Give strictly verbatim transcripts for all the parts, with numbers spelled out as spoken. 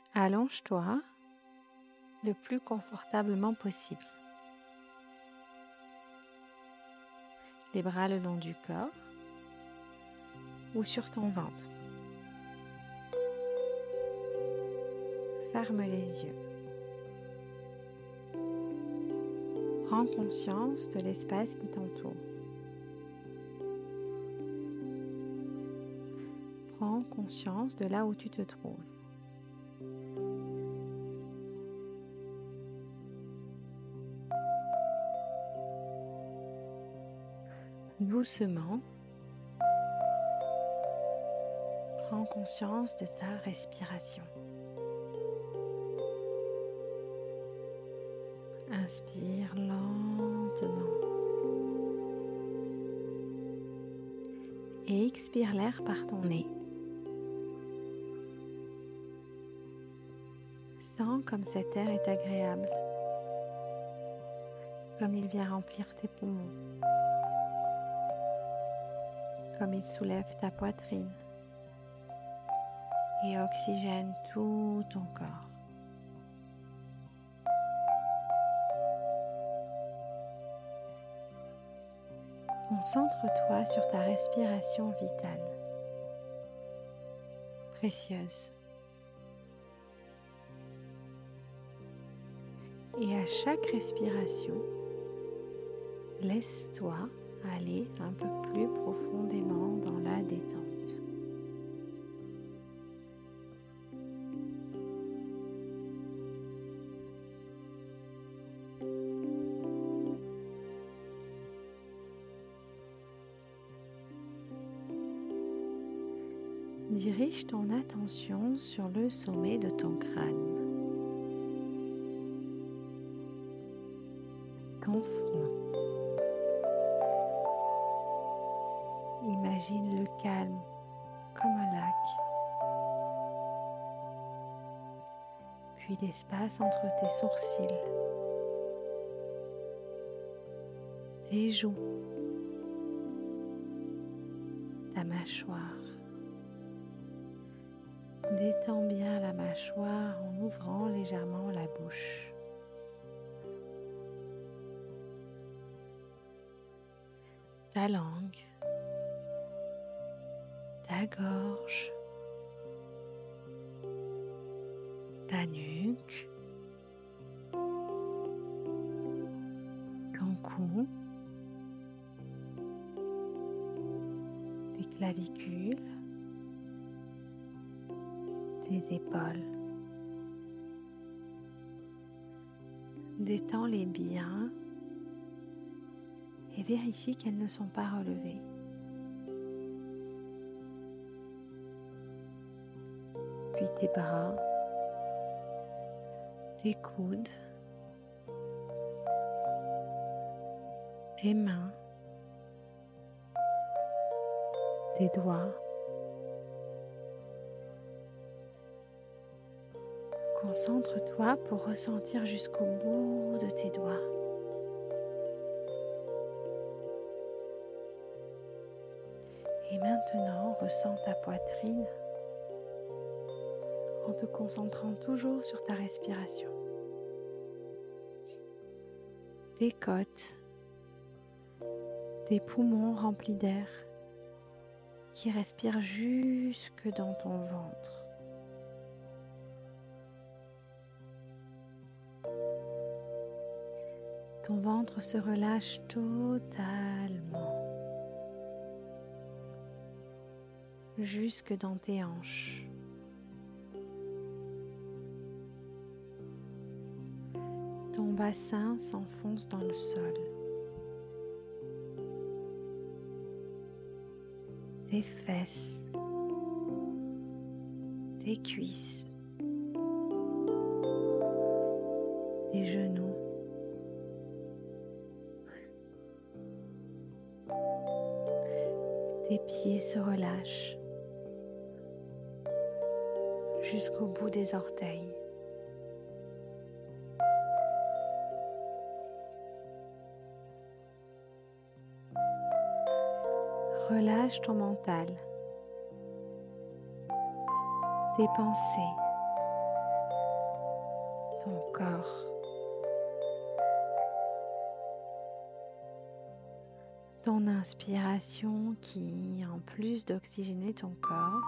Allonge-toi le plus confortablement possible. Les bras le long du corps ou sur ton ventre. Ferme les yeux. Prends conscience de l'espace qui t'entoure. Prends conscience de là où tu te trouves. Doucement, prends conscience de ta respiration. Inspire lentement et expire l'air par ton nez. Sens comme cet air est agréable, comme il vient remplir tes poumons, comme il soulève ta poitrine et oxygène tout ton corps. Concentre-toi sur ta respiration vitale, précieuse. Et à chaque respiration, laisse-toi aller un peu plus profondément dans la détente. Dirige ton attention sur le sommet de ton crâne, ton front. Imagine le calme comme un lac, puis l'espace entre tes sourcils, tes joues, ta mâchoire. Détends bien la mâchoire en ouvrant légèrement la bouche. Ta langue, ta gorge, ta nuque, ton cou, tes clavicules, tes épaules. Détends-les bien et vérifie qu'elles ne sont pas relevées. Puis tes bras, tes coudes, tes mains, tes doigts. Concentre-toi pour ressentir jusqu'au bout de tes doigts. Et maintenant, ressens ta poitrine en te concentrant toujours sur ta respiration. Tes côtes, tes poumons remplis d'air qui respirent jusque dans ton ventre. Ton ventre se relâche totalement jusque dans tes hanches. Ton bassin s'enfonce dans le sol. Tes fesses, tes cuisses, tes genoux. Tes pieds se relâchent jusqu'au bout des orteils. Relâche ton mental, tes pensées, ton corps. Ton inspiration qui, en plus d'oxygéner ton corps,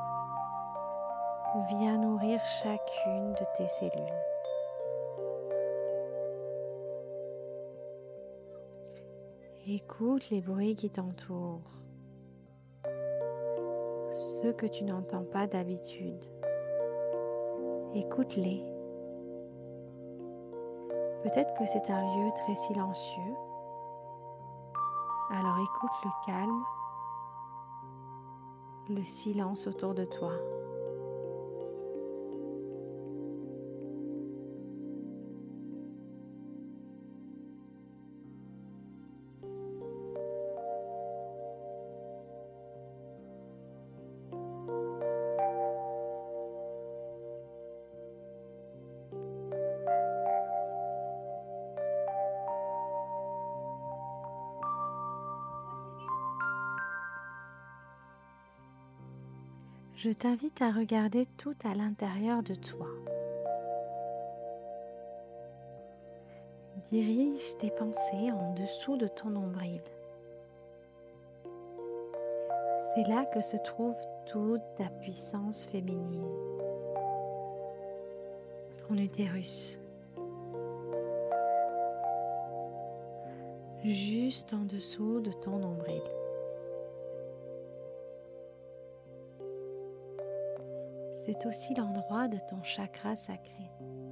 vient nourrir chacune de tes cellules. Écoute les bruits qui t'entourent, ceux que tu n'entends pas d'habitude. Écoute-les. Peut-être que c'est un lieu très silencieux, alors écoute le calme, le silence autour de toi. Je t'invite à regarder tout à l'intérieur de toi. Dirige tes pensées en dessous de ton nombril. C'est là que se trouve toute ta puissance féminine. Ton utérus. Juste en dessous de ton nombril. C'est aussi l'endroit de ton chakra sacré.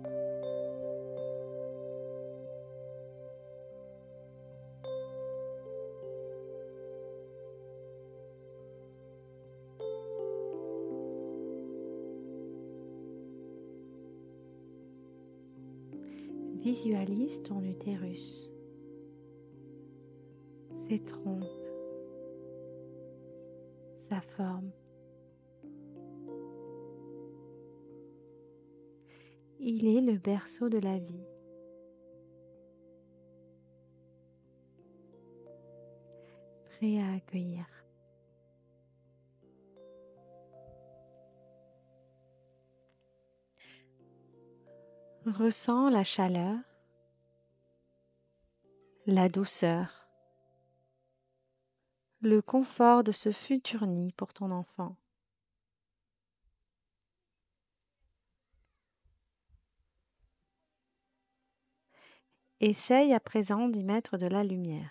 Visualise ton utérus, ses trompes, sa forme. Il est le berceau de la vie. Prêt à accueillir. Ressens la chaleur, la douceur, le confort de ce futur nid pour ton enfant. Essaye à présent d'y mettre de la lumière.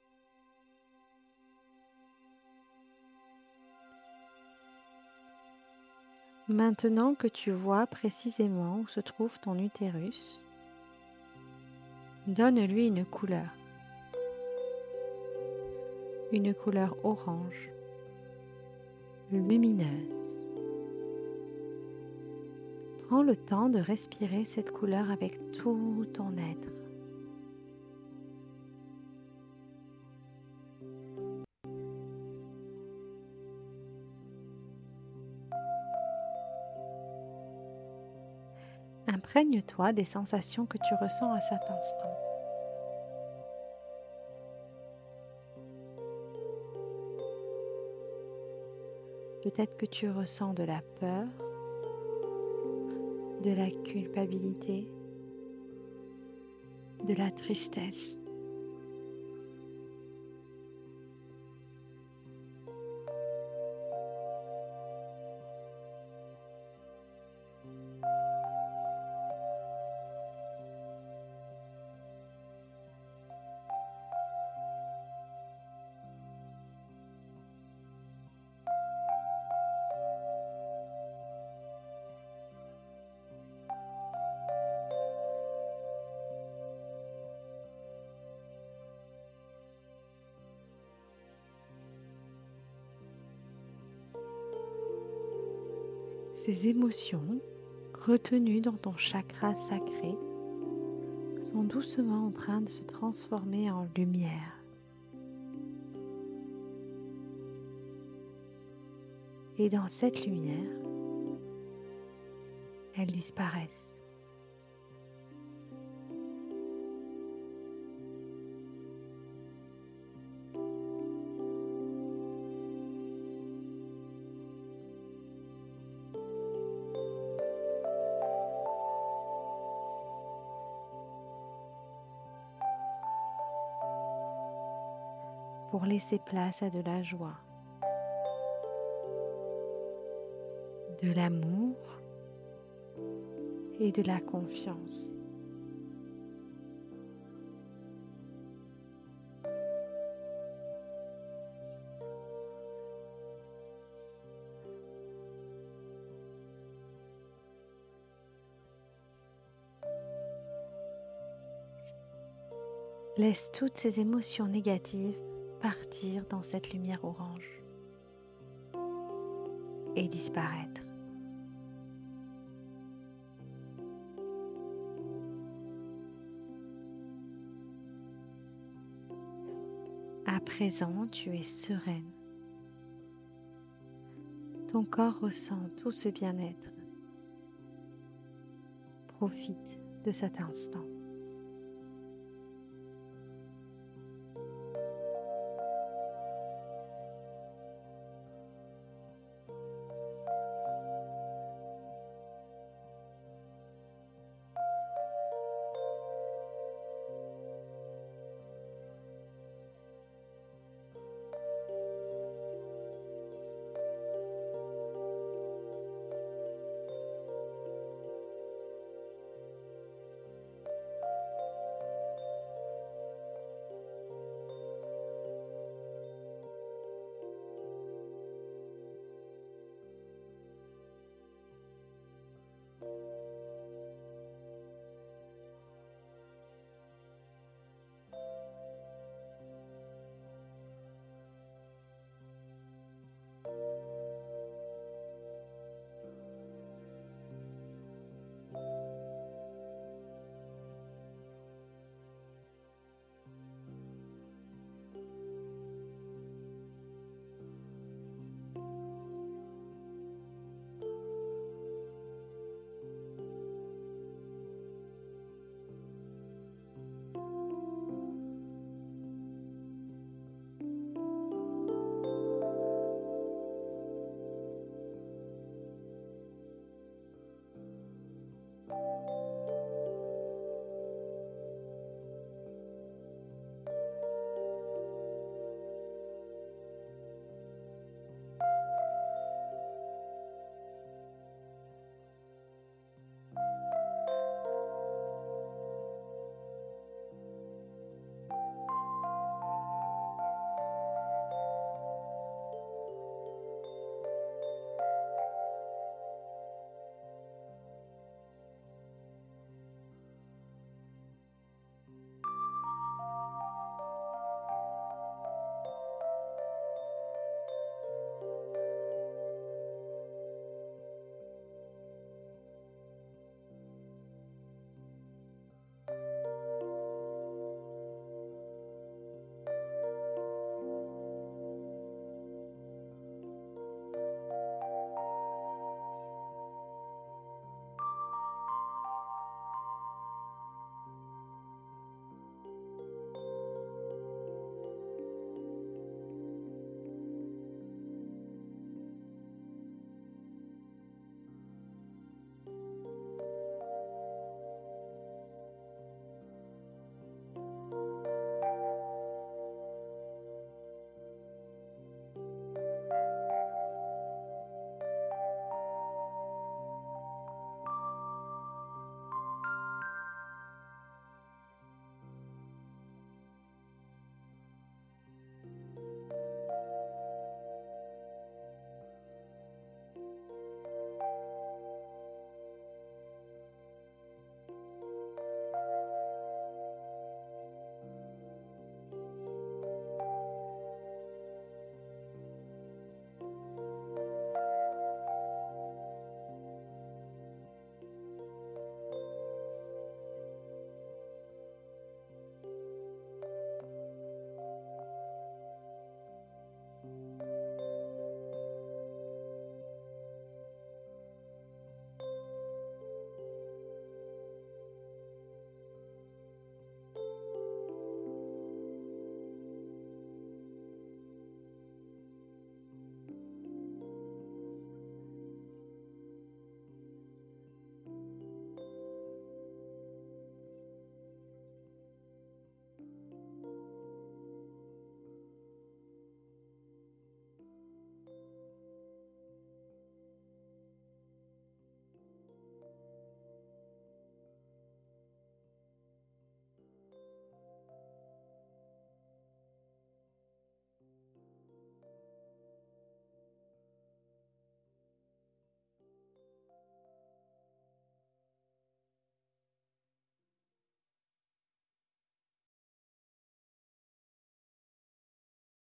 Maintenant que tu vois précisément où se trouve ton utérus, donne-lui une couleur. Une couleur orange, lumineuse. Prends le temps de respirer cette couleur avec tout ton être. Imprègne-toi des sensations que tu ressens à cet instant. Peut-être que tu ressens de la peur, de la culpabilité, de la tristesse. Ces émotions, retenues dans ton chakra sacré, sont doucement en train de se transformer en lumière. Et dans cette lumière, elles disparaissent. pour laisser place à de la joie, de l'amour et de la confiance. Laisse toutes ces émotions négatives partir dans cette lumière orange et disparaître. À présent, tu es sereine. Ton corps ressent tout ce bien-être. Profite de cet instant.